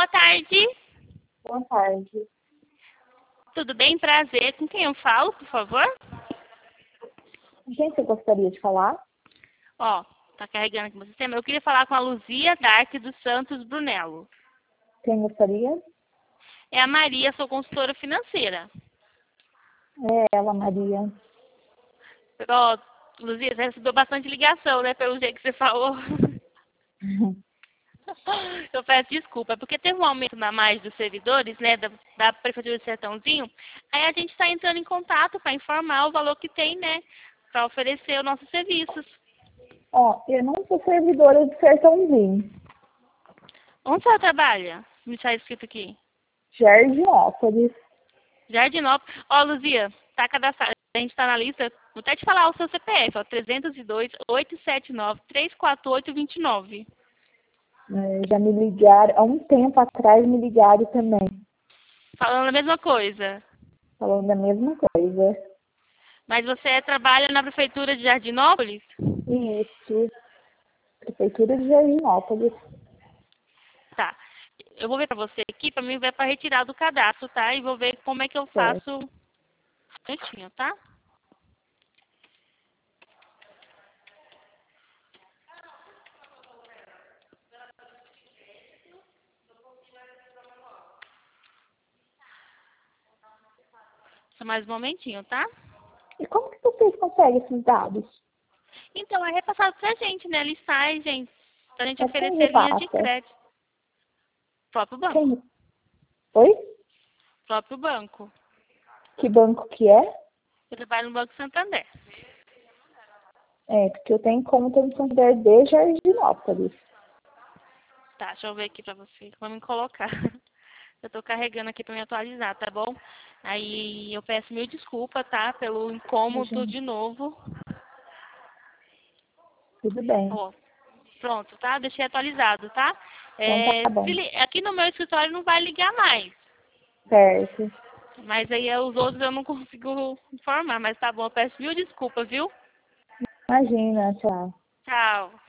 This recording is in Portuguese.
boa tarde. Boa tarde. Tudo bem? Prazer. Com quem eu falo, por favor? Quem você gostaria de falar? Ó, tá carregando aqui no sistema. Eu queria falar com a Luzia Dark dos Santos Brunello. Quem gostaria? É a Maria, sou consultora financeira. É ela, Maria. Ó, Luzia, você recebeu bastante ligação, né? Pelo jeito que você falou. Eu peço desculpa, porque teve um aumento na mais dos servidores, né, da Prefeitura de Sertãozinho. Aí a gente está entrando em contato para informar o valor que tem, né, para oferecer os nossos serviços. Ó, eu não sou servidora de Sertãozinho. Onde você trabalha? Me está escrito aqui. Jardinópolis. Jardinópolis. Ó, Luzia, tá cadastrado. A gente está na lista. Vou até te falar o seu CPF, ó, 302-879-348-29. Já me ligaram, há um tempo atrás me ligaram também, Falando a mesma coisa. falando a mesma coisa. Mas você trabalha na Prefeitura de Jardinópolis? Isso, Prefeitura de Jardinópolis. Tá. Eu vou ver pra você aqui, pra mim ver pra retirar do cadastro, tá? E vou ver como é que eu Certo. faço certinho, tá? Só mais um momentinho, tá? E como que vocês conseguem esses dados? Então, é repassado pra gente, né? Listagem, pra gente Mas quem oferecer linhas de repassa? crédito. Próprio banco. Quem? Oi? Próprio banco. Que banco que é? Eu trabalho no Banco Santander. É, porque eu tenho conta no Santander de Jardinópolis. Tá, deixa eu ver aqui pra você. Vamos colocar. Eu tô carregando aqui pra me atualizar, tá bom? Aí eu peço mil desculpas, tá? Pelo incômodo Imagina. de novo. Tudo bem. Ó, pronto, tá? Deixei atualizado, tá? Então tá bom. Aqui no meu escritório não vai ligar mais. Certo. Mas aí os outros eu não consigo informar. Mas tá bom, eu peço mil desculpas, viu? Imagina, tchau. Tchau.